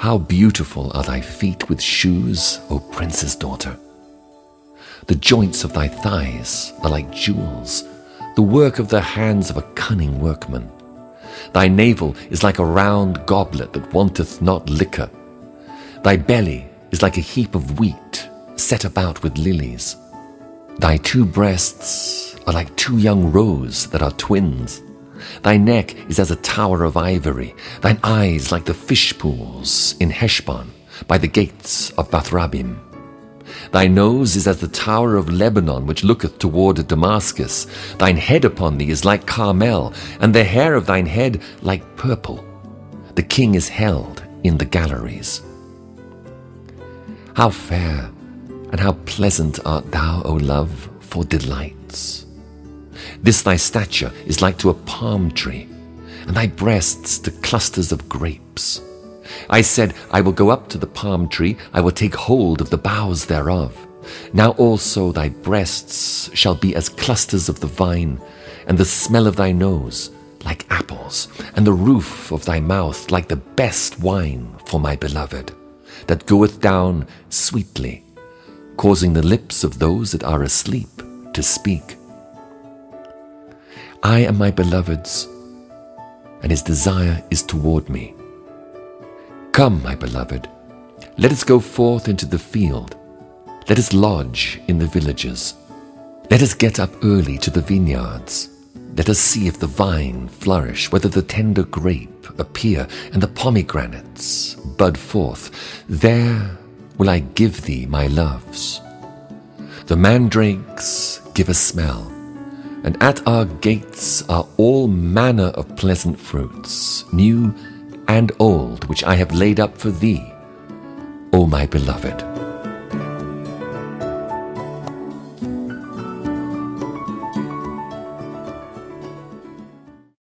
How beautiful are thy feet with shoes, O prince's daughter! The joints of thy thighs are like jewels, the work of the hands of a cunning workman. Thy navel is like a round goblet that wanteth not liquor. Thy belly is like a heap of wheat set about with lilies. Thy two breasts are like two young roes that are twins. Thy neck is as a tower of ivory, thine eyes like the fish pools in Heshbon, by the gates of Bathrabim. Thy nose is as the tower of Lebanon, which looketh toward Damascus. Thine head upon thee is like Carmel, and the hair of thine head like purple. The king is held in the galleries. How fair and how pleasant art thou, O love, for delights! This thy stature is like to a palm tree, and thy breasts to clusters of grapes. I said, I will go up to the palm tree, I will take hold of the boughs thereof. Now also thy breasts shall be as clusters of the vine, and the smell of thy nose like apples, and the roof of thy mouth like the best wine for my beloved, that goeth down sweetly, causing the lips of those that are asleep to speak. I am my beloved's, and his desire is toward me. Come, my beloved, let us go forth into the field. Let us lodge in the villages. Let us get up early to the vineyards. Let us see if the vine flourish, whether the tender grape appear, and the pomegranates bud forth. There will I give thee my loves. The mandrakes give a smell, and at our gates are all manner of pleasant fruits, new and old, which I have laid up for thee, O my beloved.